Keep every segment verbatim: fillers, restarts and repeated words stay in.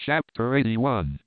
Chapter eighty-one.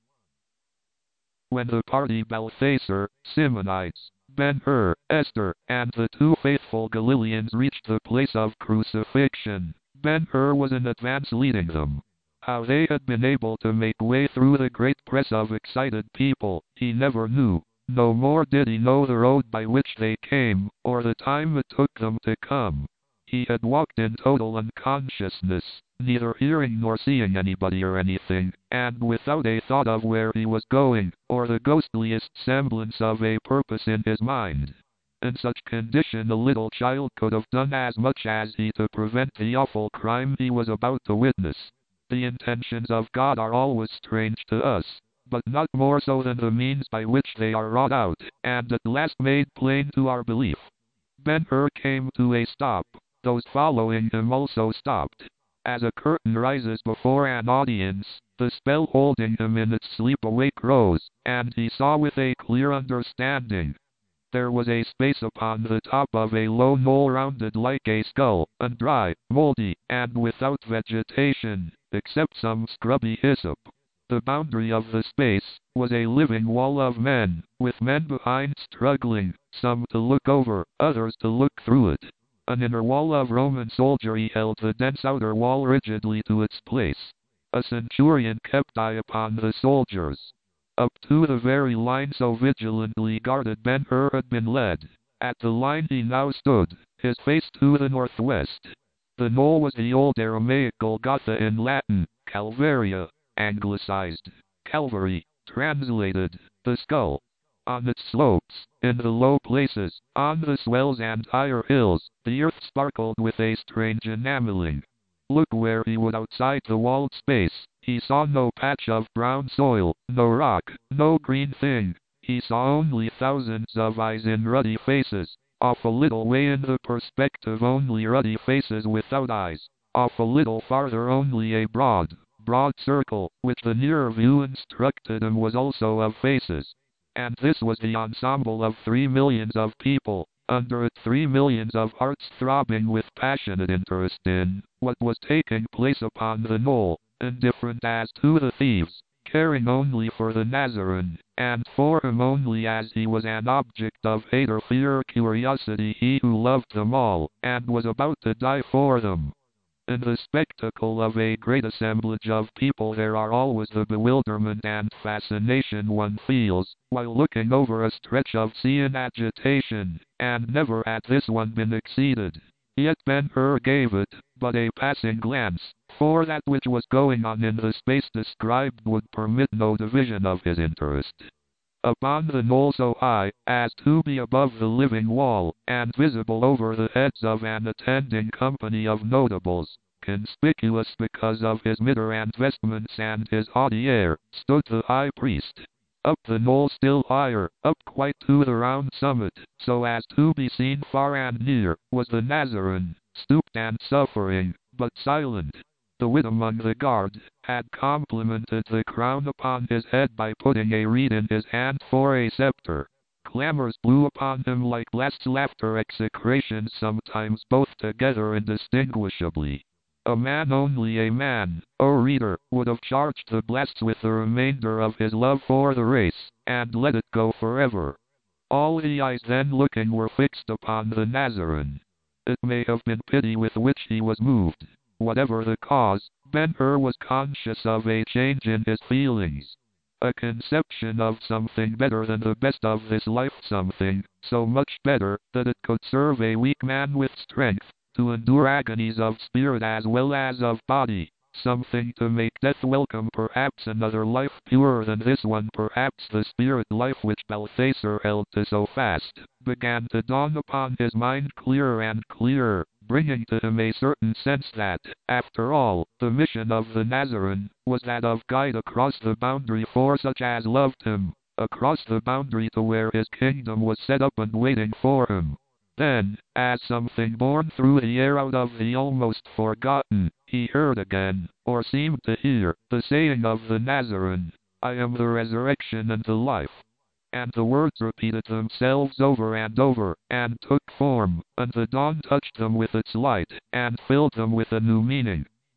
When the party Balthasar, Simonides, Ben-Hur, Esther, and the two faithful Galileans reached the place of crucifixion, Ben-Hur was in advance leading them. How they had been able to make way through the great press of excited people, he never knew. No more did he know the road by which they came, or the time it took them to come. He had walked in total unconsciousness, neither hearing nor seeing anybody or anything, and without a thought of where he was going, or the ghostliest semblance of a purpose in his mind. In such condition a little child could have done as much as he to prevent the awful crime he was about to witness. The intentions of God are always strange to us, but not more so than the means by which they are wrought out, and at last made plain to our belief. Ben-Hur came to a stop. Those following him also stopped. As a curtain rises before an audience, the spell holding him in its sleep awake rose, and he saw with a clear understanding. There was a space upon the top of a low knoll rounded like a skull, and dry, moldy, and without vegetation, except some scrubby hyssop. The boundary of the space was a living wall of men, with men behind struggling, some to look over, others to look through it. An inner wall of Roman soldiery held the dense outer wall rigidly to its place. A centurion kept eye upon the soldiers. Up to the very line so vigilantly guarded Ben-Hur had been led. At the line he now stood, his face to the northwest. The knoll was the old Aramaic Golgotha in Latin, Calvaria, anglicized, Calvary, translated, the skull. On its slopes, in the low places, on the swells and higher hills, the earth sparkled with a strange enameling. Look where he would outside the walled space, he saw no patch of brown soil, no rock, no green thing. He saw only thousands of eyes in ruddy faces. Off a little way in the perspective only ruddy faces without eyes. Off a little farther only a broad, broad circle, which the nearer view instructed him was also of faces. And this was the ensemble of three millions of people, under it three millions of hearts throbbing with passionate interest in what was taking place upon the knoll, indifferent as to the thieves, caring only for the Nazarene, and for him only as he was an object of hate or fear or curiosity, he who loved them all, and was about to die for them. In the spectacle of a great assemblage of people there are always the bewilderment and fascination one feels, while looking over a stretch of sea in agitation, and never had this one been exceeded. Yet Ben-Hur gave it but a passing glance, for that which was going on in the space described would permit no division of his interest. Upon the knoll so high as to be above the living wall, and visible over the heads of an attending company of notables, conspicuous because of his mitre and vestments and his haughty air, stood the high priest. Up the knoll still higher, up quite to the round summit, so as to be seen far and near, was the Nazarene, stooped and suffering, but silent. The wit among the guard had complimented the crown upon his head by putting a reed in his hand for a scepter. Clamors blew upon him like blasts, laughter, execrations, sometimes both together indistinguishably. A man, only a man, O reader, would have charged the blasts with the remainder of his love for the race, and let it go forever. All the eyes then looking were fixed upon the Nazarene. It may have been pity with which he was moved. Whatever the cause, Ben-Hur was conscious of a change in his feelings. A conception of something better than the best of this life, something so much better that it could serve a weak man with strength to endure agonies of spirit as well as of body, something to make death welcome, perhaps another life purer than this one, perhaps the spirit life which Balthasar held to so fast, began to dawn upon his mind clearer and clearer, bringing to him a certain sense that, after all, the mission of the Nazarene was that of guide across the boundary for such as loved him, across the boundary to where his kingdom was set up and waiting for him. Then, as something borne through the air out of the almost forgotten, he heard again, or seemed to hear, the saying of the Nazarene, "I am the resurrection and the life." And the words repeated themselves over and over, and took form, and the dawn touched them with its light, and filled them with a new meaning.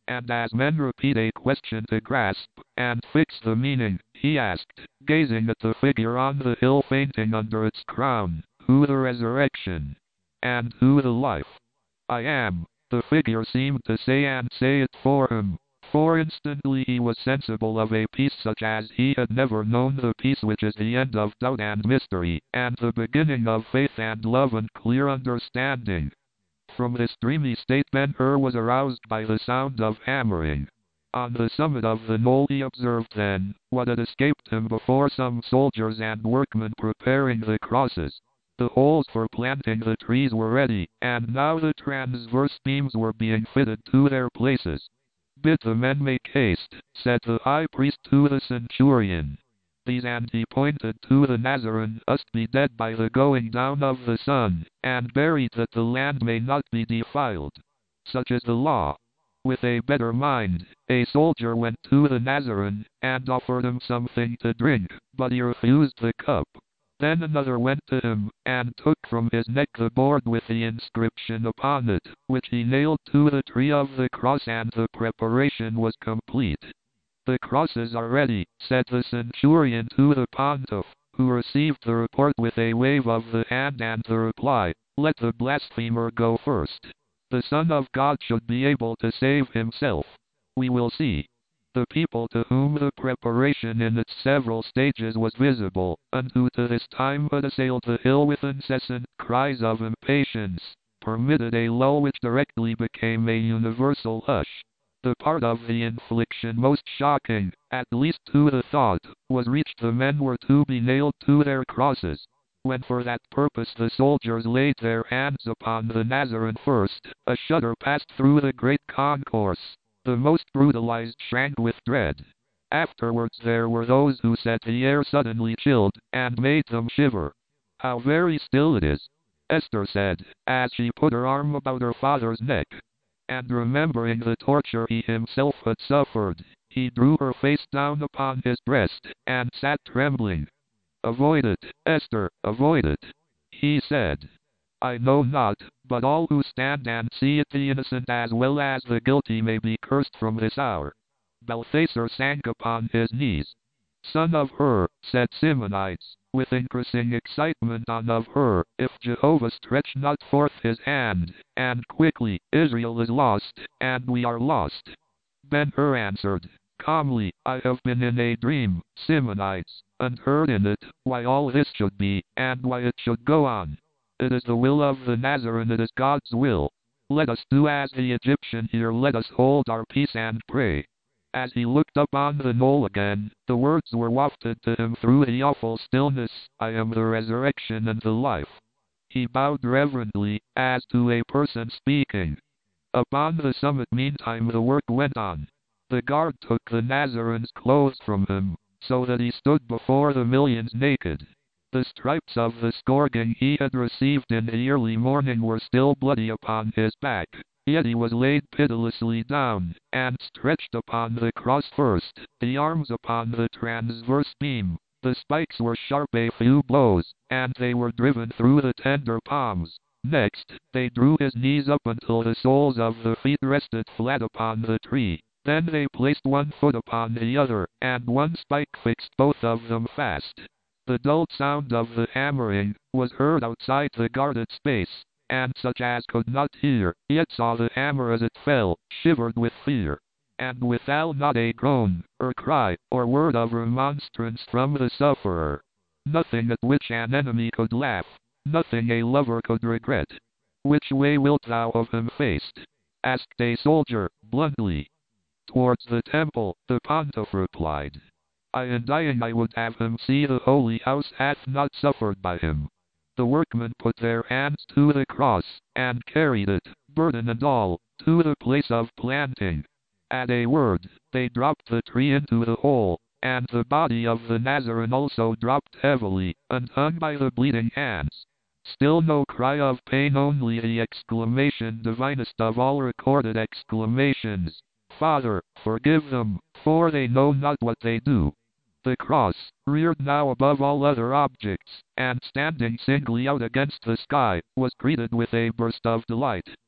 and as men repeat a question to grasp and fix the meaning, he asked, gazing at the figure on the hill fainting under its crown, "Who the resurrection? And who the life?" "I am," the figure seemed to say, and say it for him. For instantly he was sensible of a peace such as he had never known, the peace which is the end of doubt and mystery, and the beginning of faith and love and clear understanding. From this dreamy state Ben-Hur was aroused by the sound of hammering. On the summit of the knoll he observed then what had escaped him before: some soldiers and workmen preparing the crosses. The holes for planting the trees were ready, and now the transverse beams were being fitted to their places. "Bid the men make haste," said the high priest to the centurion. "These," and he pointed to the Nazarene, "must be dead by the going down of the sun, and buried that the land may not be defiled. Such is the law." With a better mind, a soldier went to the Nazarene, and offered him something to drink, but he refused the cup. Then another went to him, and took from his neck the board with the inscription upon it, which he nailed to the tree of the cross, and the preparation was complete. "The crosses are ready," said the centurion to the pontiff, who received the report with a wave of the hand and the reply, "Let the blasphemer go first. The Son of God should be able to save himself. We will see." The people, to whom the preparation in its several stages was visible, and who to this time had assailed the hill with incessant cries of impatience, permitted a lull which directly became a universal hush. The part of the infliction most shocking, at least to the thought, was reached. The men were to be nailed to their crosses. When for that purpose the soldiers laid their hands upon the Nazarene first, a shudder passed through the great concourse. The most brutalized shrank with dread. Afterwards there were those who said the air suddenly chilled, and made them shiver. "How very still it is," Esther said, as she put her arm about her father's neck. And remembering the torture he himself had suffered, he drew her face down upon his breast, and sat trembling. "Avoid it, Esther, avoid it," he said. "I know not, but all who stand and see it, the innocent as well as the guilty, may be cursed from this hour." Balthasar sank upon his knees. "Son of Hur," said Simonides, with increasing excitement, "on of Hur, if Jehovah stretch not forth his hand, and quickly, Israel is lost, and we are lost." Ben-Hur answered calmly, "I have been in a dream, Simonides, and heard in it why all this should be, and why it should go on. It is the will of the Nazarene, it is God's will. Let us do as the Egyptian here, let us hold our peace and pray." As he looked up on the knoll again, the words were wafted to him through the awful stillness, "I am the resurrection and the life." He bowed reverently, as to a person speaking. Upon the summit meantime the work went on. The guard took the Nazarene's clothes from him, so that he stood before the millions naked. The stripes of the scourging he had received in the early morning were still bloody upon his back, yet he was laid pitilessly down, and stretched upon the cross first, the arms upon the transverse beam. The spikes were sharp, a few blows, and they were driven through the tender palms. Next, they drew his knees up until the soles of the feet rested flat upon the tree. Then they placed one foot upon the other, and one spike fixed both of them fast. The dull sound of the hammering was heard outside the guarded space, and such as could not hear, yet saw the hammer as it fell, shivered with fear. And withal not a groan, or cry, or word of remonstrance from the sufferer. Nothing at which an enemy could laugh, nothing a lover could regret. "Which way wilt thou have him faced?" asked a soldier, bluntly. "Towards the temple," the pontiff replied. "I in dying I would have him see the holy house hath not suffered by him." The workmen put their hands to the cross, and carried it, burden and all, to the place of planting. At a word, they dropped the tree into the hole, and the body of the Nazarene also dropped heavily, and hung by the bleeding hands. Still no cry of pain, only the exclamation, divinest of all recorded exclamations, "Father, forgive them, for they know not what they do." The cross, reared now above all other objects, and standing singly out against the sky, was greeted with a burst of delight.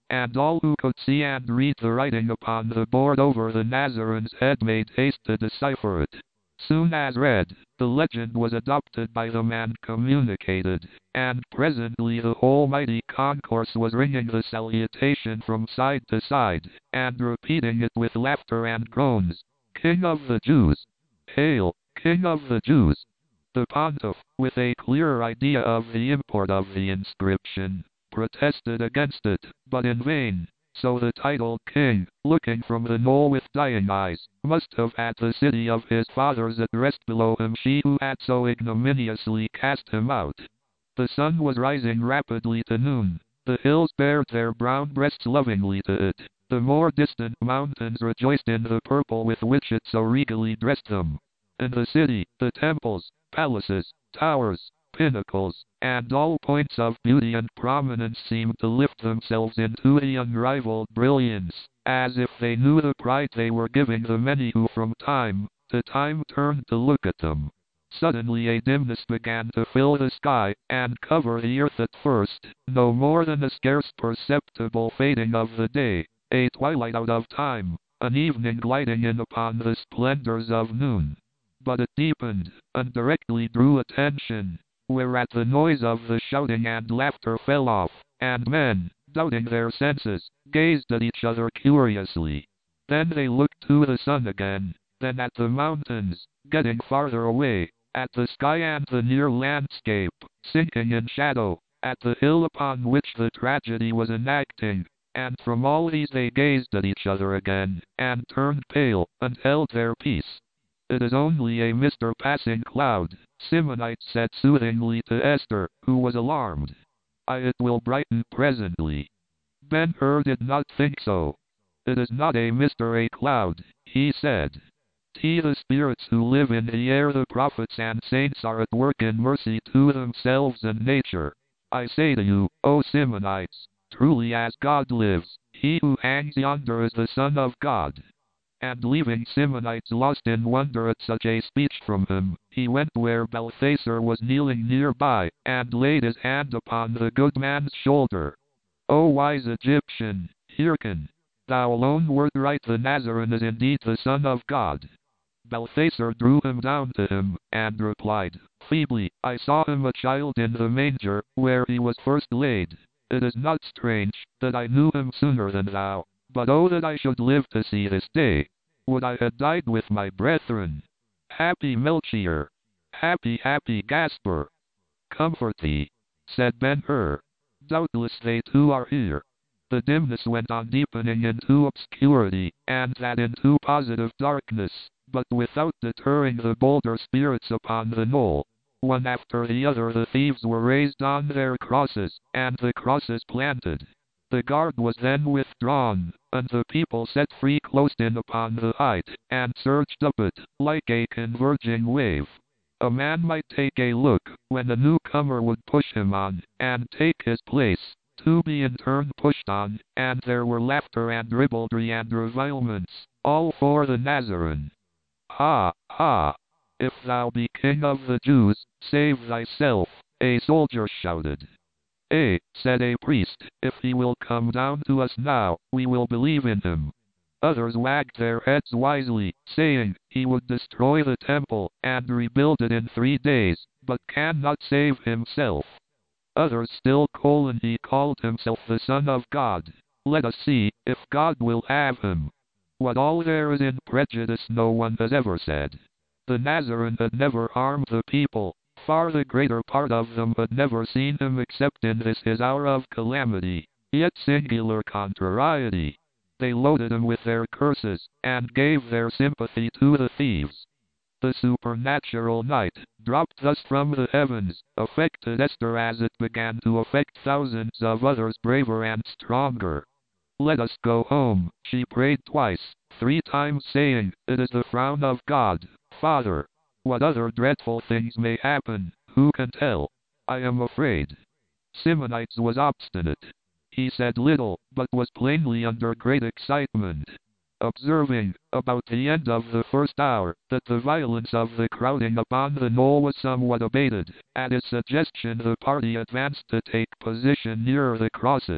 and all who could see and read the writing upon the board over the Nazarene's head made haste to decipher it. Soon as read, the legend was adopted by them and communicated, and presently the whole mighty concourse was ringing the salutation from side to side, and repeating it with laughter and groans. "King of the Jews! Hail, King of the Jews!" The pontiff, with a clear idea of the import of the inscription, protested against it, but in vain. So the titled king, looking from the knoll with dying eyes, must have had the city of his fathers at rest below him, she who had so ignominiously cast him out. The sun was rising rapidly to noon. The hills bared their brown breasts lovingly to it. The more distant mountains rejoiced in the purple with which it so regally dressed them. In the city, the temples, palaces, towers, pinnacles, and all points of beauty and prominence seemed to lift themselves into the unrivaled brilliance, as if they knew the pride they were giving the many who from time to time turned to look at them. Suddenly a dimness began to fill the sky, and cover the earth at first, no more than a scarce perceptible fading of the day, a twilight out of time, an evening gliding in upon the splendors of noon. But it deepened, and directly drew attention, whereat the noise of the shouting and laughter fell off, and men, doubting their senses, gazed at each other curiously. Then they looked to the sun again, then at the mountains, getting farther away, at the sky and the near landscape, sinking in shadow, at the hill upon which the tragedy was enacting, and from all these they gazed at each other again, and turned pale, and held their peace. "It is only a Mister passing cloud," Simonides said soothingly to Esther, who was alarmed. "I, it will brighten presently." Ben-Hur did not think so. "It is not a Mister a cloud," he said. "'T the spirits who live in the air, the prophets and saints are at work in mercy to themselves and nature. I say to you, O Simonides, truly as God lives, he who hangs yonder is the Son of God." And leaving Simonides lost in wonder at such a speech from him, he went where Balthasar was kneeling nearby, and laid his hand upon the good man's shoulder. "O wise Egyptian, hearken! Thou alone wert right, the Nazarene is indeed the Son of God." Balthasar drew him down to him, and replied, feebly, "I saw him a child in the manger, where he was first laid. It is not strange, that I knew him sooner than thou. But oh that I should live to see this day! Would I had died with my brethren! Happy Melchior! Happy, happy Gaspar!" "Comfort thee," said Ben-Hur. "Doubtless they too are here." The dimness went on deepening into obscurity, and that into positive darkness, but without deterring the bolder spirits upon the knoll. One after the other the thieves were raised on their crosses, and the crosses planted. The guard was then withdrawn, and the people set free close in upon the height, and surged up it, like a converging wave. A man might take a look, when a newcomer would push him on, and take his place, to be in turn pushed on, and there were laughter and ribaldry and revilements, all for the Nazarene. "Ha, ha! If thou be King of the Jews, save thyself," a soldier shouted. "Eh," said a priest, "if he will come down to us now, we will believe in him." Others wagged their heads wisely, saying, "He would destroy the temple, and rebuild it in three days, but cannot save himself." Others still colon he called himself the Son of God. Let us see, if God will have him. What all there is in prejudice no one has ever said. The Nazarene had never harmed the people. Far the greater part of them had never seen him except in this his hour of calamity. Yet singular contrariety! They loaded him with their curses, and gave their sympathy to the thieves. The supernatural night, dropped thus from the heavens, affected Esther as it began to affect thousands of others braver and stronger. "Let us go home," she prayed twice, three times saying, "It is the frown of God, Father. What other dreadful things may happen, who can tell? I am afraid." Simonides was obstinate. He said little, but was plainly under great excitement. Observing, about the end of the first hour, that the violence of the crowding upon the knoll was somewhat abated, at his suggestion the party advanced to take position nearer the crosses.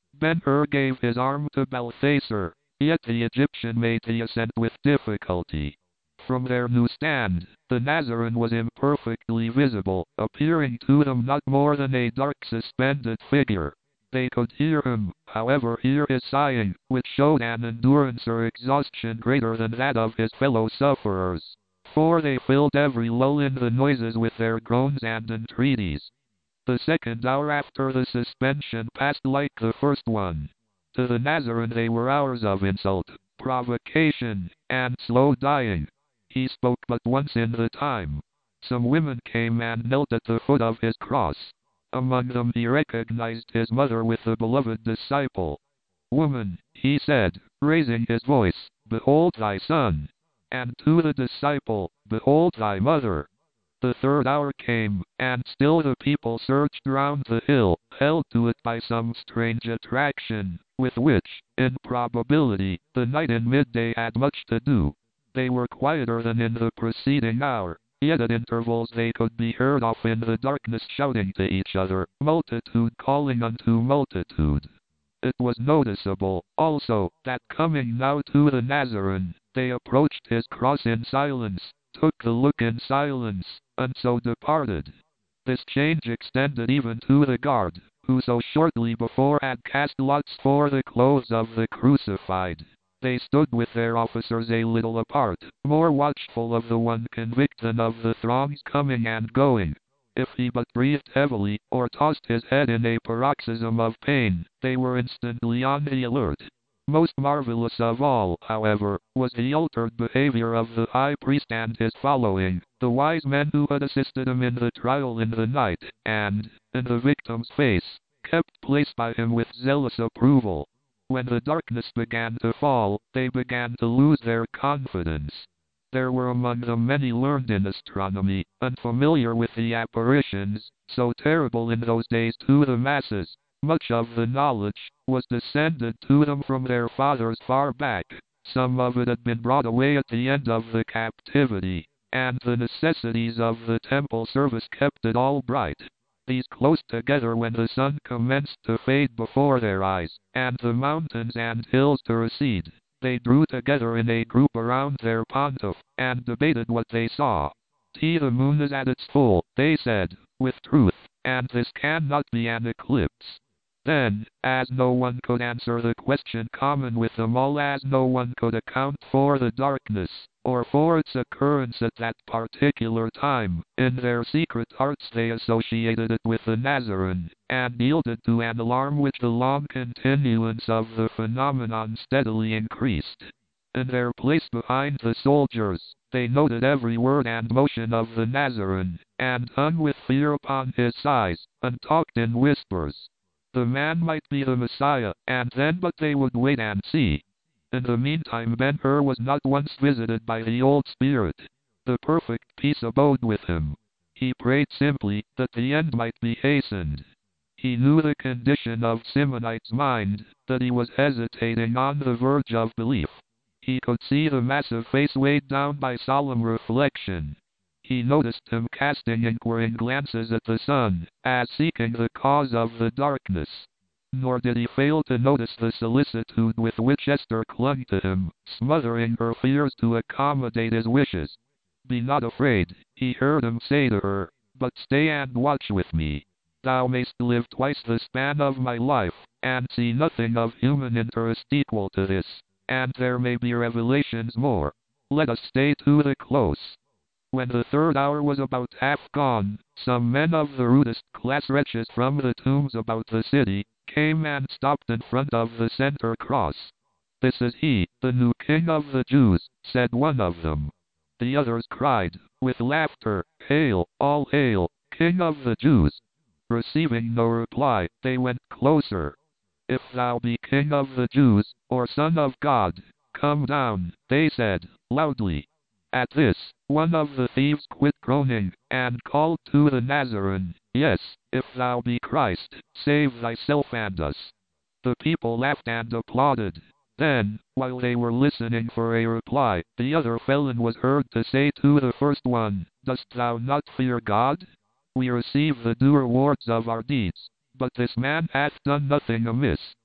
Ben-Hur gave his arm to Balthasar, yet the Egyptian made the ascent with difficulty. From their new stand, the Nazarene was imperfectly visible, appearing to them not more than a dark suspended figure. They could hear him, however, hear his sighing, which showed an endurance or exhaustion greater than that of his fellow sufferers, for they filled every lull in the noises with their groans and entreaties. The second hour after the suspension passed like the first one. To the Nazarene they were hours of insult, provocation, and slow dying. He spoke but once in the time. Some women came and knelt at the foot of his cross. Among them he recognized his mother with the beloved disciple. Woman, he said, raising his voice, behold thy son. And to the disciple, behold thy mother. The third hour came, and still the people surged round the hill, held to it by some strange attraction, with which, in probability, the night and midday had much to do. They were quieter than in the preceding hour, yet at intervals they could be heard off in the darkness shouting to each other, multitude calling unto multitude. It was noticeable, also, that coming now to the Nazarene, they approached his cross in silence, took the look in silence, and so departed. This change extended even to the guard, who so shortly before had cast lots for the clothes of the crucified. They stood with their officers a little apart, more watchful of the one convict than of the throngs coming and going. If he but breathed heavily, or tossed his head in a paroxysm of pain, they were instantly on the alert. Most marvelous of all, however, was the altered behavior of the high priest and his following, the wise men who had assisted him in the trial in the night, and, in the victim's face, kept place by him with zealous approval. When the darkness began to fall, they began to lose their confidence. There were among them many learned in astronomy, and familiar with the apparitions, so terrible in those days to the masses. Much of the knowledge was descended to them from their fathers far back. Some of it had been brought away at the end of the captivity, and the necessities of the temple service kept it all bright. These close together when the sun commenced to fade before their eyes, and the mountains and hills to recede. They drew together in a group around their pontiff, and debated what they saw. "See, the moon is at its full," they said, "with truth, and this cannot be an eclipse." Then, as no one could answer the question common with them all, as no one could account for the darkness, or for its occurrence at that particular time, in their secret hearts they associated it with the Nazarene, and yielded to an alarm which the long continuance of the phenomenon steadily increased. In their place behind the soldiers, they noted every word and motion of the Nazarene, and hung with fear upon his sighs, and talked in whispers. The man might be the Messiah, and then but they would wait and see. In the meantime Ben-Hur was not once visited by the old spirit. The perfect peace abode with him. He prayed simply that the end might be hastened. He knew the condition of Simonite's mind, that he was hesitating on the verge of belief. He could see the massive face weighed down by solemn reflection. He noticed him casting inquiring glances at the sun, as seeking the cause of the darkness. Nor did he fail to notice the solicitude with which Esther clung to him, smothering her fears to accommodate his wishes. "Be not afraid," he heard him say to her, "but stay and watch with me. Thou mayst live twice the span of my life, and see nothing of human interest equal to this, and there may be revelations more. Let us stay to the close." When the third hour was about half gone, some men of the rudest class, wretches from the tombs about the city, came and stopped in front of the center cross. "This is he, the new king of the Jews," said one of them. The others cried, with laughter, "Hail, all hail, King of the Jews!" Receiving no reply, they went closer. "If thou be King of the Jews, or Son of God, come down," they said, loudly. At this, one of the thieves quit groaning, and called to the Nazarene, "Yes, if thou be Christ, save thyself and us." The people laughed and applauded. Then, while they were listening for a reply, the other felon was heard to say to the first one, "Dost thou not fear God? We receive the due rewards of our deeds, but this man hath done nothing amiss."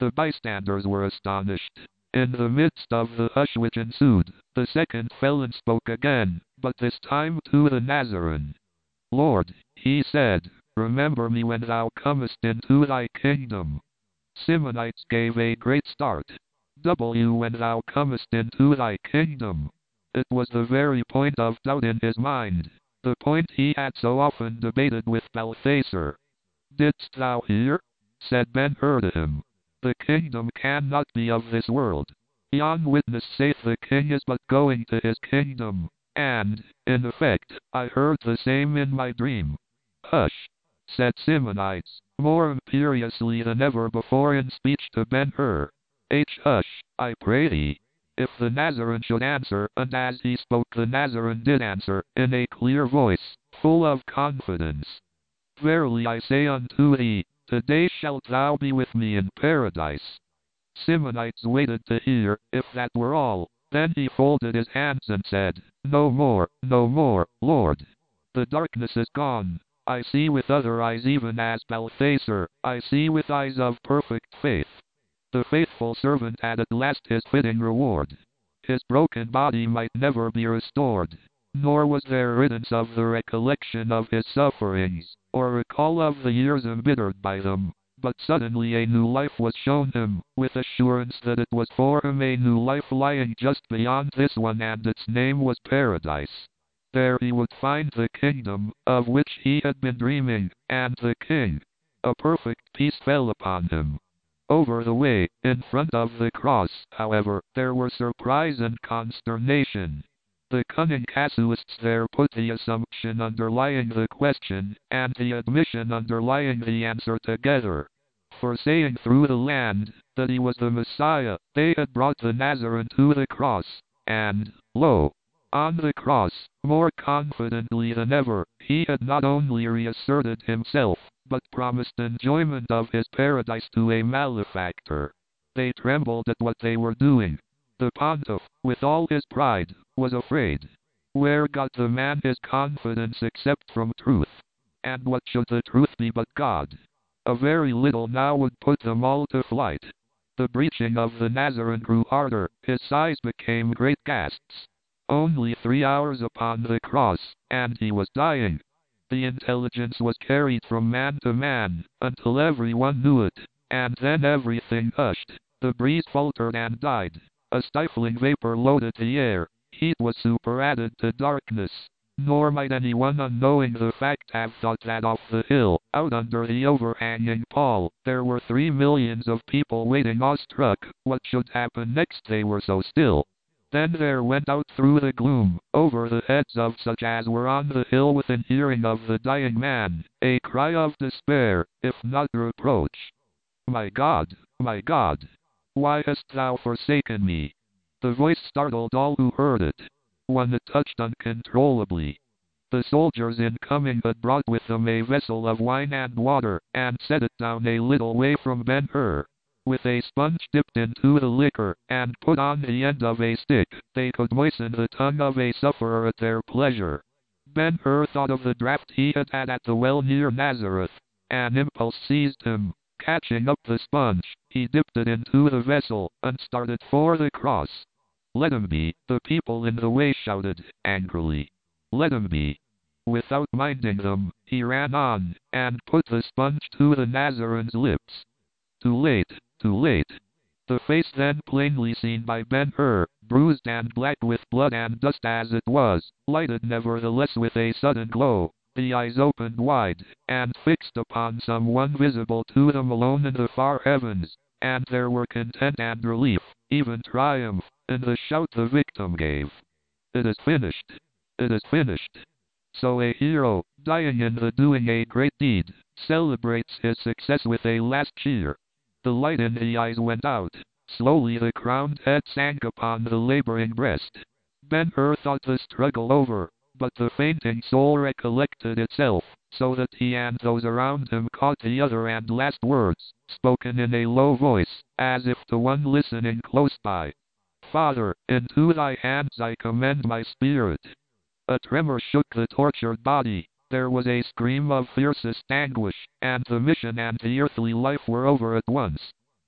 The bystanders were astonished. In the midst of the hush which ensued, the second felon spoke again, but this time to the Nazarene. Lord, he said, remember me when thou comest into thy kingdom. Simonides gave a great start. W when thou comest into thy kingdom. It was the very point of doubt in his mind, the point he had so often debated with Balthasar. Didst thou hear? Said Ben-Hur to him. The kingdom cannot be of this world. Yon witness saith the king is but going to his kingdom, and, in effect, I heard the same in my dream. Hush, said Simonides, more imperiously than ever before in speech to Ben-Hur. H. Hush, I pray thee. If the Nazarene should answer, and as he spoke the Nazarene did answer, in a clear voice, full of confidence. Verily I say unto thee, today shalt thou be with me in paradise. Simonides waited to hear, if that were all. Then he folded his hands and said, No more, no more, Lord. The darkness is gone. I see with other eyes even as Balthasar, I see with eyes of perfect faith. The faithful servant had at last his fitting reward. His broken body might never be restored, nor was there riddance of the recollection of his sufferings, or recall of the years embittered by them. But suddenly a new life was shown him, with assurance that it was for him a new life lying just beyond this one, and its name was paradise. There he would find the kingdom, of which he had been dreaming, and the king. A perfect peace fell upon him. Over the way, in front of the cross, however, there were surprise and consternation. The cunning casuists there put the assumption underlying the question, and the admission underlying the answer together. For saying through the land, that he was the Messiah, they had brought the Nazarene to the cross, and, lo! On the cross, more confidently than ever, he had not only reasserted himself, but promised enjoyment of his paradise to a malefactor. They trembled at what they were doing. The pontiff, with all his pride, was afraid. Where got the man his confidence except from truth? And what should the truth be but God? A very little now would put them all to flight. The breaching of the Nazarene grew harder, his sighs became great gasps. Only three hours upon the cross, and he was dying. The intelligence was carried from man to man, until everyone knew it, and then everything hushed. The breeze faltered and died. A stifling vapor loaded the air. Heat was superadded to darkness. Nor might anyone unknowing the fact have thought that off the hill, out under the overhanging pall, there were three millions of people waiting awestruck. What should happen next? They were so still. Then there went out through the gloom, over the heads of such as were on the hill within hearing of the dying man, a cry of despair, if not reproach. My God, my God, why hast thou forsaken me? The voice startled all who heard it. One it touched uncontrollably. The soldiers in coming had brought with them a vessel of wine and water, and set it down a little way from Ben-Hur. With a sponge dipped into the liquor, and put on the end of a stick, they could moisten the tongue of a sufferer at their pleasure. Ben-Hur thought of the draught he had had at the well near Nazareth. An impulse seized him. Catching up the sponge, he dipped it into the vessel, and started for the cross. Let him be, the people in the way shouted, angrily. Let him be. Without minding them, he ran on, and put the sponge to the Nazarene's lips. Too late, too late. The face then plainly seen by Ben-Hur, bruised and black with blood and dust as it was, lighted nevertheless with a sudden glow. The eyes opened wide, and fixed upon someone visible to them alone in the far heavens, and there were content and relief, even triumph, in the shout the victim gave. It is finished. It is finished. So a hero, dying in the doing a great deed, celebrates his success with a last cheer. The light in the eyes went out. Slowly the crowned head sank upon the laboring breast. Ben-Hur thought the struggle over, but the fainting soul recollected itself, so that he and those around him caught the other and last words, spoken in a low voice, as if to one listening close by. Father, into thy hands I commend my spirit. A tremor shook the tortured body. There was a scream of fiercest anguish, and the mission and the earthly life were over at once.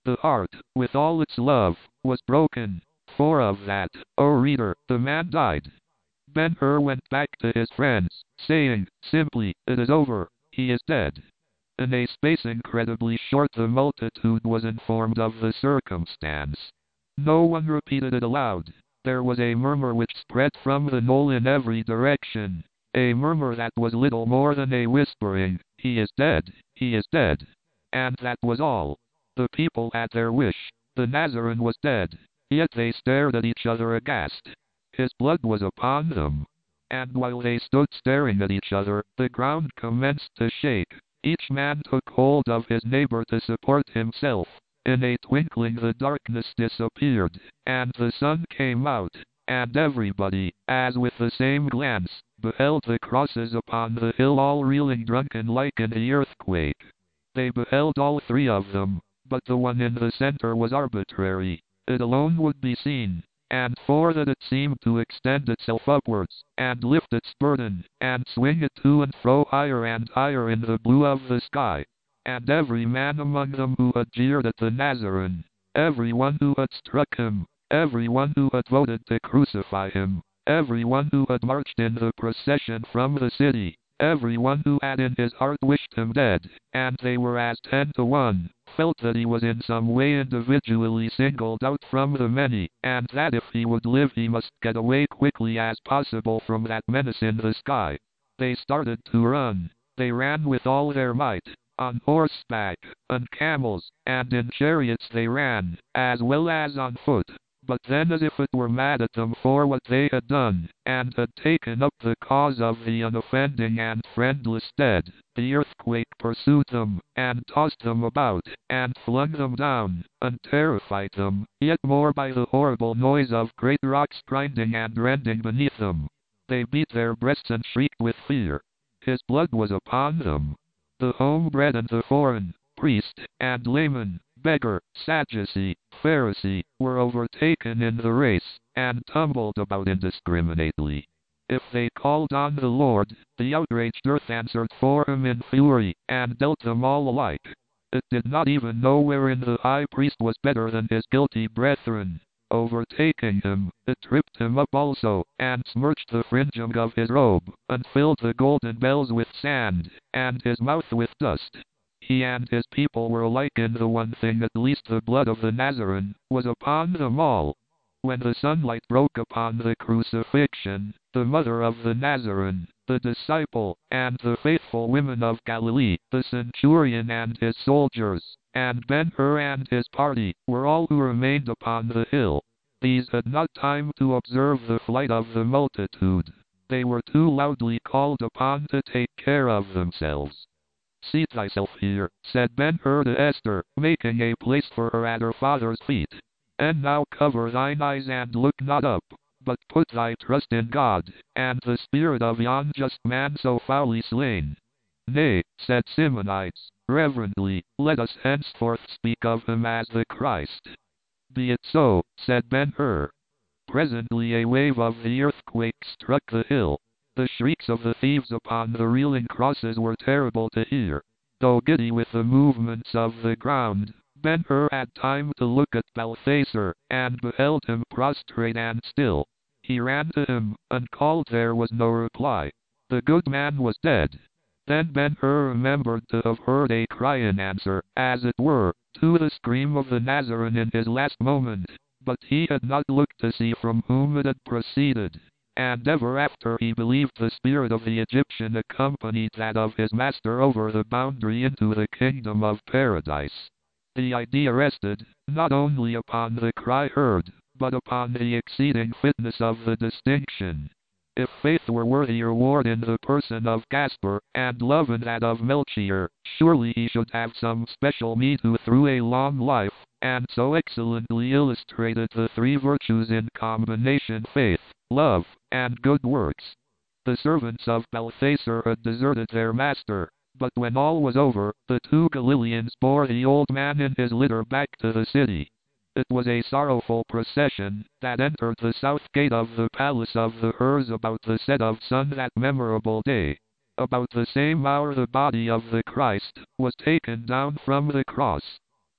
The heart, with all its love, was broken, for of that, O reader, the man died. Ben-Hur went back to his friends, saying, simply, it is over, he is dead. In a space incredibly short the multitude was informed of the circumstance. No one repeated it aloud. There was a murmur which spread from the knoll in every direction, a murmur that was little more than a whispering, he is dead, he is dead. And that was all. The people had their wish. The Nazarene was dead. Yet they stared at each other aghast. His blood was upon them. And while they stood staring at each other, the ground commenced to shake. Each man took hold of his neighbor to support himself. In a twinkling the darkness disappeared, and the sun came out, and everybody, as with the same glance, beheld the crosses upon the hill all reeling drunken like in the earthquake. They beheld all three of them, but the one in the center was arbitrary. It alone would be seen, and for that it seemed to extend itself upwards, and lift its burden, and swing it to and fro higher and higher in the blue of the sky. And every man among them who had jeered at the Nazarene, every one who had struck him, every one who had voted to crucify him, every one who had marched in the procession from the city, every one who had in his heart wished him dead, and they were as ten to one, felt that he was in some way individually singled out from the many, and that if he would live he must get away quickly as possible from that menace in the sky. They started to run. They ran with all their might. On horseback, on camels, and in chariots they ran, as well as on foot. But then as if it were mad at them for what they had done, and had taken up the cause of the unoffending and friendless dead, the earthquake pursued them, and tossed them about, and flung them down, and terrified them, yet more by the horrible noise of great rocks grinding and rending beneath them. They beat their breasts and shrieked with fear. His blood was upon them. The homebred and the foreign, priest and layman, beggar, Sadducee, Pharisee, were overtaken in the race, and tumbled about indiscriminately. If they called on the Lord, the outraged earth answered for him in fury, and dealt them all alike. It did not even know wherein the high priest was better than his guilty brethren. Overtaking him, it tripped him up also, and smirched the fringing of his robe, and filled the golden bells with sand, and his mouth with dust. He and his people were alike in the one thing, at least the blood of the Nazarene was upon them all. When the sunlight broke upon the crucifixion, the mother of the Nazarene, the disciple, and the faithful women of Galilee, the centurion and his soldiers, and Ben-Hur and his party, were all who remained upon the hill. These had not time to observe the flight of the multitude. They were too loudly called upon to take care of themselves. Seat thyself here, said Ben-Hur to Esther, making a place for her at her father's feet. And now cover thine eyes and look not up, but put thy trust in God, and the spirit of yon just man so foully slain. Nay, said Simonides, reverently, let us henceforth speak of him as the Christ. Be it so, said Ben-Hur. Presently a wave of the earthquake struck the hill. The shrieks of the thieves upon the reeling crosses were terrible to hear. Though giddy with the movements of the ground, Ben-Hur had time to look at Balthasar, and beheld him prostrate and still. He ran to him, and called. There was no reply. The good man was dead. Then Ben-Hur remembered to have heard a cry in answer, as it were, to the scream of the Nazarene in his last moment, but he had not looked to see from whom it had proceeded. And ever after he believed the spirit of the Egyptian accompanied that of his master over the boundary into the kingdom of paradise. The idea rested, not only upon the cry heard, but upon the exceeding fitness of the distinction. If faith were worthy reward in the person of Gaspar, and love in that of Melchior, surely he should have some special meed who through a long life, and so excellently illustrated the three virtues in combination: faith, love, and good works. The servants of Balthasar had deserted their master, but when all was over, the two Galileans bore the old man in his litter back to the city. It was a sorrowful procession that entered the south gate of the palace of the Hurs about the set of sun that memorable day. About the same hour the body of the Christ was taken down from the cross.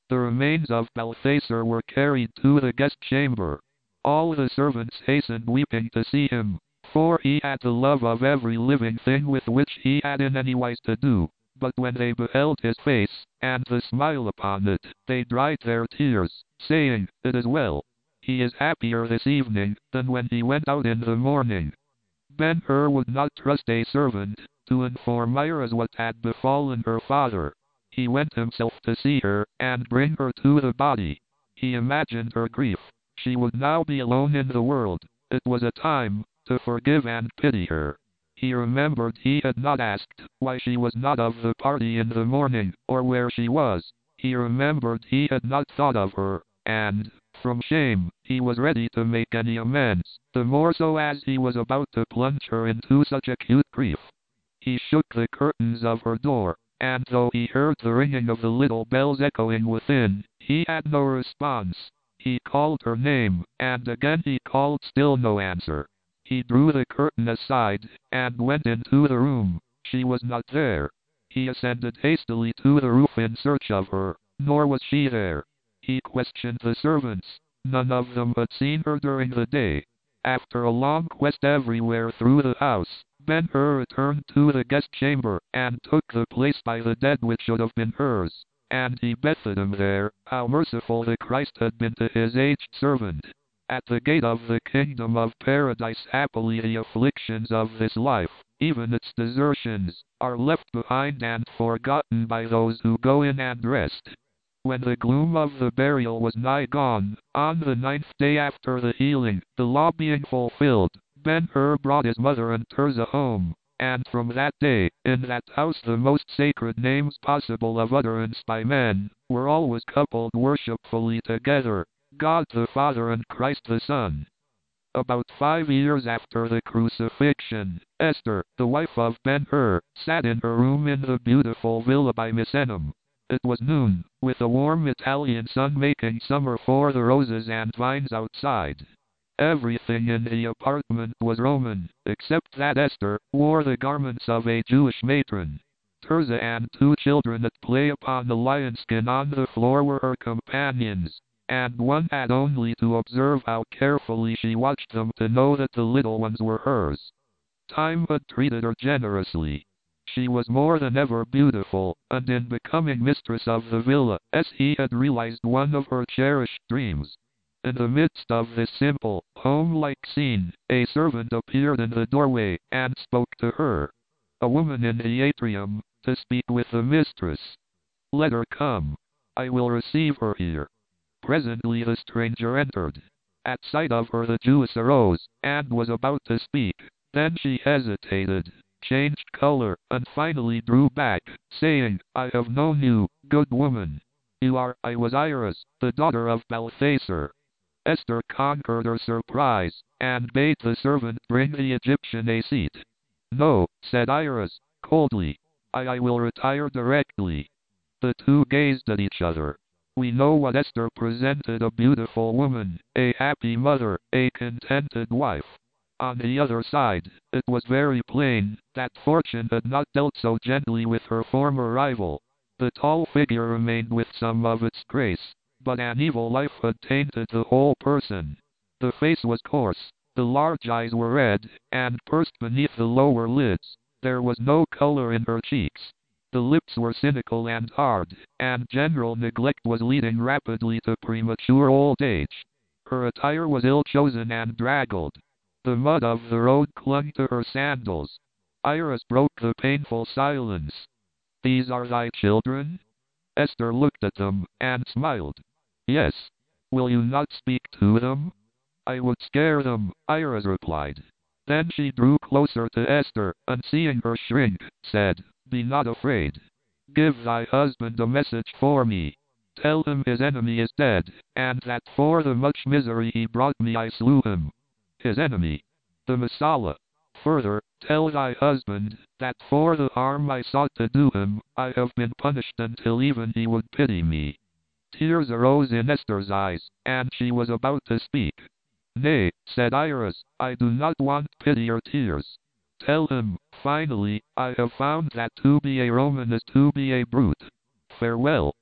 The remains of Balthasar were carried to the guest chamber. All the servants hastened weeping to see him, for he had the love of every living thing with which he had in any wise to do. But when they beheld his face, and the smile upon it, they dried their tears, saying, "It is well. He is happier this evening than when he went out in the morning." Ben-Hur would not trust a servant to inform Iris what had befallen her father. He went himself to see her, and bring her to the body. He imagined her grief. She would now be alone in the world. It was a time to forgive and pity her. He remembered he had not asked why she was not of the party in the morning, or where she was. He remembered he had not thought of her, and, from shame, he was ready to make any amends, the more so as he was about to plunge her into such acute grief. He shook the curtains of her door, and though he heard the ringing of the little bells echoing within, he had no response. He called her name, and again he called, still no answer. He drew the curtain aside, and went into the room. She was not there. He ascended hastily to the roof in search of her, nor was she there. He questioned the servants. None of them had seen her during the day. After a long quest everywhere through the house, Ben-Hur returned to the guest chamber, and took the place by the dead which should have been hers. And he bethed him there, how merciful the Christ had been to his aged servant. At the gate of the kingdom of paradise happily the afflictions of this life, even its desertions, are left behind and forgotten by those who go in and rest. When the gloom of the burial was nigh gone, on the ninth day after the healing, the law being fulfilled, Ben-Hur brought his mother and Tirzah home, and from that day, in that house the most sacred names possible of utterance by men, were always coupled worshipfully together, God the Father and Christ the Son. About five years after the crucifixion, Esther, the wife of Ben-Hur, sat in her room in the beautiful villa by Misenum. It was noon, with a warm Italian sun making summer for the roses and vines outside. Everything in the apartment was Roman, except that Esther wore the garments of a Jewish matron. Tirzah and two children at play upon the lion-skin on the floor were her companions, and one had only to observe how carefully she watched them to know that the little ones were hers. Time had treated her generously. She was more than ever beautiful, and in becoming mistress of the villa, as he had realized one of her cherished dreams. In the midst of this simple, home-like scene, a servant appeared in the doorway, and spoke to her. A woman in the atrium, to speak with the mistress. Let her come. I will receive her here. Presently the stranger entered. At sight of her the Jewess arose, and was about to speak. Then she hesitated, changed color, and finally drew back, saying, I have known you, good woman. You are, I was Iris, the daughter of Balthasar. Esther conquered her surprise, and bade the servant bring the Egyptian a seat. No, said Iris, coldly. I, I will retire directly. The two gazed at each other. We know what Esther presented: a beautiful woman, a happy mother, a contented wife. On the other side, it was very plain that fortune had not dealt so gently with her former rival. The tall figure remained with some of its grace, but an evil life had tainted the whole person. The face was coarse, the large eyes were red, and pursed beneath the lower lids. There was no color in her cheeks. The lips were cynical and hard, and general neglect was leading rapidly to premature old age. Her attire was ill-chosen and draggled. The mud of the road clung to her sandals. Iris broke the painful silence. These are thy children? Esther looked at them, and smiled. Yes. Will you not speak to them? I would scare them, Iris replied. Then she drew closer to Esther, and seeing her shrink, said, Be not afraid. Give thy husband a message for me. Tell him his enemy is dead, and that for the much misery he brought me I slew him. His enemy, the Messiah. Further, tell thy husband that for the harm I sought to do him, I have been punished until even he would pity me. Tears arose in Esther's eyes, and she was about to speak. Nay, said Iris, I do not want pity or tears. Tell him, finally, I have found that to be a Roman is to be a brute. Farewell.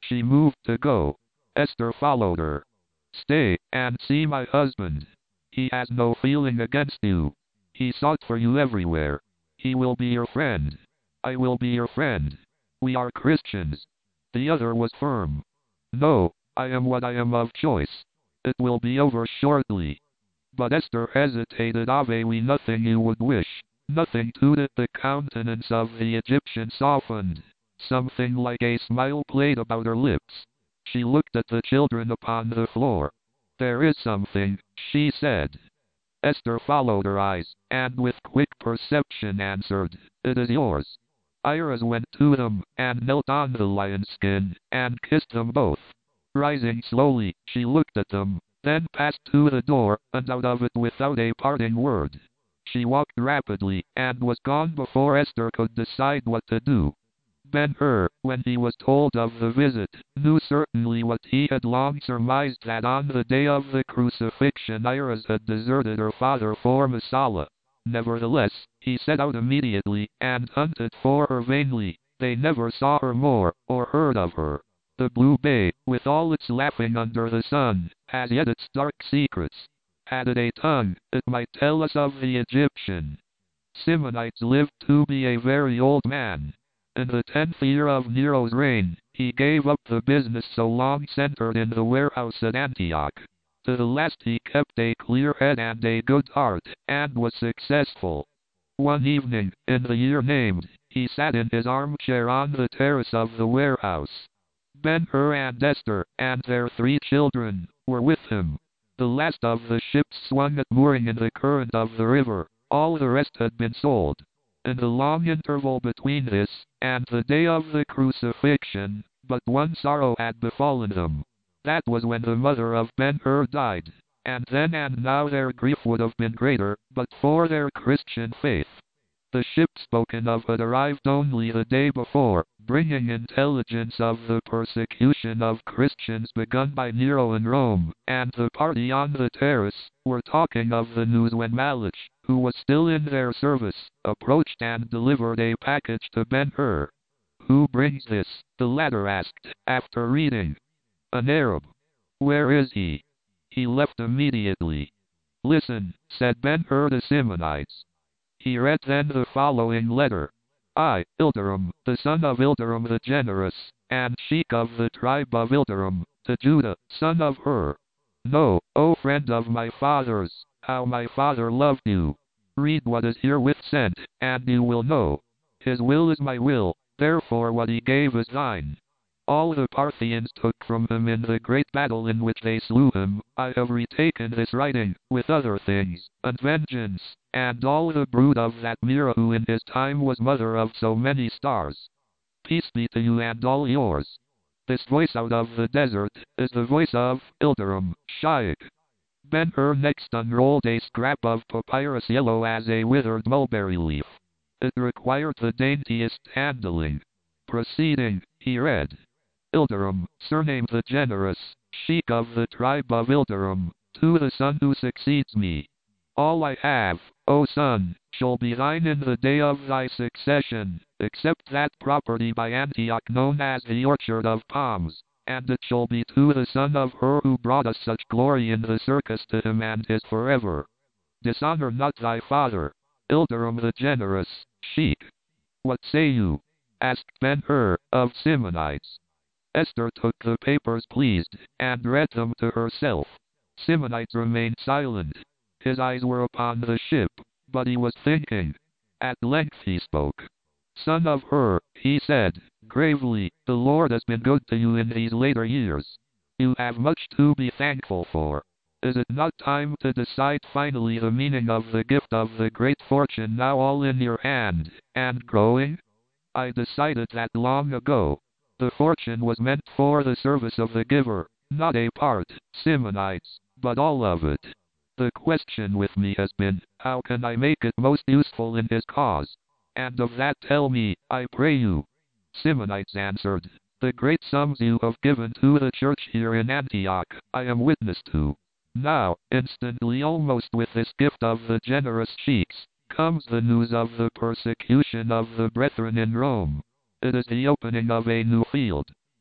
She moved to go. Esther followed her. Stay, and see my husband. He has no feeling against you. He sought for you everywhere. He will be your friend. I will be your friend. We are Christians. The other was firm. No, I am what I am of choice. It will be over shortly. But Esther hesitated. Have we nothing you would wish? Nothing to it. The countenance of the Egyptian softened. Something like a smile played about her lips. She looked at the children upon the floor. There is something, she said. Esther followed her eyes, and with quick perception answered, it is yours. Iris went to them, and knelt on the lion's skin, and kissed them both. Rising slowly, she looked at them, then passed to the door, and out of it without a parting word. She walked rapidly, and was gone before Esther could decide what to do. Ben-Hur, when he was told of the visit, knew certainly what he had long surmised, that on the day of the crucifixion Iris had deserted her father for Messala. Nevertheless, he set out immediately, and hunted for her vainly. They never saw her more, or heard of her. The Blue Bay, with all its laughing under the sun, has yet its dark secrets. Had it a tongue, it might tell us of the Egyptian. Simonides lived to be a very old man. In the tenth year of Nero's reign, he gave up the business so long centered in the warehouse at Antioch. To the last he kept a clear head and a good heart, and was successful. One evening, in the year named, he sat in his armchair on the terrace of the warehouse. Ben-Hur and Esther, and their three children, were with him. The last of the ships swung at mooring in the current of the river. All the rest had been sold. In the long interval between this and the day of the crucifixion, but one sorrow had befallen them. That was when the mother of Ben-Hur died. And then and now their grief would have been greater, but for their Christian faith. The ship spoken of had arrived only the day before, bringing intelligence of the persecution of Christians begun by Nero in Rome, and the party on the terrace were talking of the news when Malich, who was still in their service, approached and delivered a package to Ben-Hur. Who brings this? The latter asked, after reading. An Arab. Where is he? He left immediately. Listen, said Ben-Hur to Simonides. He read then the following letter. I, Ilderim, the son of Ilderim the generous, and sheik of the tribe of Ilderim, to Judah, son of Hur. Know, O friend of my father's, how my father loved you. Read what is herewith sent, and you will know. His will is my will, therefore what he gave is thine. All the Parthians took from him in the great battle in which they slew him. I have retaken this writing, with other things, and vengeance, and all the brood of that Mira who in his time was mother of so many stars. Peace be to you and all yours. This voice out of the desert is the voice of Ilderim, Shaikh. Ben-Hur next unrolled a scrap of papyrus yellow as a withered mulberry leaf. It required the daintiest handling. Proceeding, he read. Ilderim, surnamed the generous, sheik of the tribe of Ilderim, to the son who succeeds me. All I have, O son, shall be thine in the day of thy succession, except that property by Antioch known as the Orchard of Palms, and it shall be to the son of her who brought us such glory in the circus, to him and his forever. Dishonor not thy father, Ilderim the generous, sheik. What say you? Asked Ben-Hur of Simonides. Esther took the papers pleased, and read them to herself. Simonides remained silent. His eyes were upon the ship, but he was thinking. At length he spoke. Son of Hur, he said, gravely, the Lord has been good to you in these later years. You have much to be thankful for. Is it not time to decide finally the meaning of the gift of the great fortune now all in your hand, and growing? I decided that long ago. The fortune was meant for the service of the giver, not a part, Simonides, but all of it. The question with me has been, how can I make it most useful in his cause? And of that tell me, I pray you. Simonides answered, the great sums you have given to the church here in Antioch, I am witness to. Now, instantly almost with this gift of the generous sheiks, comes the news of the persecution of the brethren in Rome. It is the opening of a new field.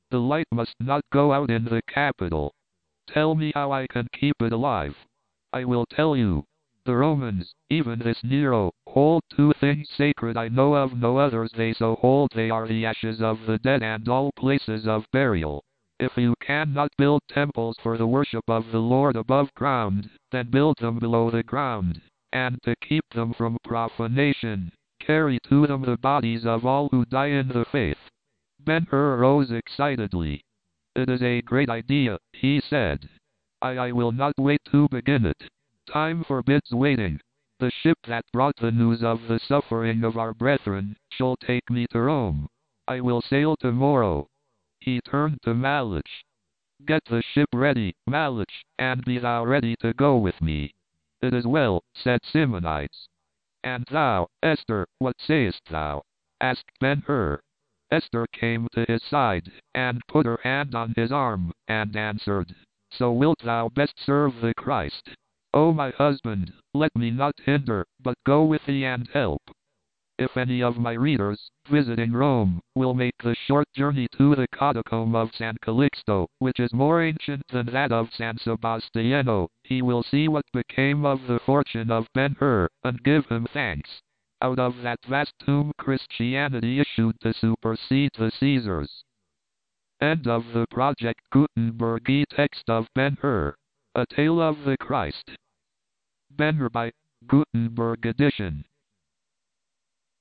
The light must not go out in the capital. Tell me how I can keep it alive. I will tell you. The Romans, even this Nero, hold two things sacred. I know of no others they so hold. They are the ashes of the dead and all places of burial. If you cannot build temples for the worship of the Lord above ground, then build them below the ground. And to keep them from profanation, carry to them the bodies of all who die in the faith. Ben-Hur rose excitedly. It is a great idea, he said. I, I will not wait to begin it. Time forbids waiting. The ship that brought the news of the suffering of our brethren shall take me to Rome. I will sail tomorrow. He turned to Malich. Get the ship ready, Malich, and be thou ready to go with me. It is well, said Simonides. And thou, Esther, what sayest thou? Asked Ben-Hur. Esther came to his side, and put her hand on his arm, and answered, So wilt thou best serve the Christ. O my husband, let me not hinder, but go with thee and help. If any of my readers, visiting Rome, will make the short journey to the catacomb of San Calixto, which is more ancient than that of San Sebastiano, he will see what became of the fortune of Ben-Hur, and give him thanks. Out of that vast tomb Christianity issued to supersede the Caesars. End of the Project Gutenberg e-text of Ben-Hur. A Tale of the Christ. Ben-Hur by Gutenberg Edition.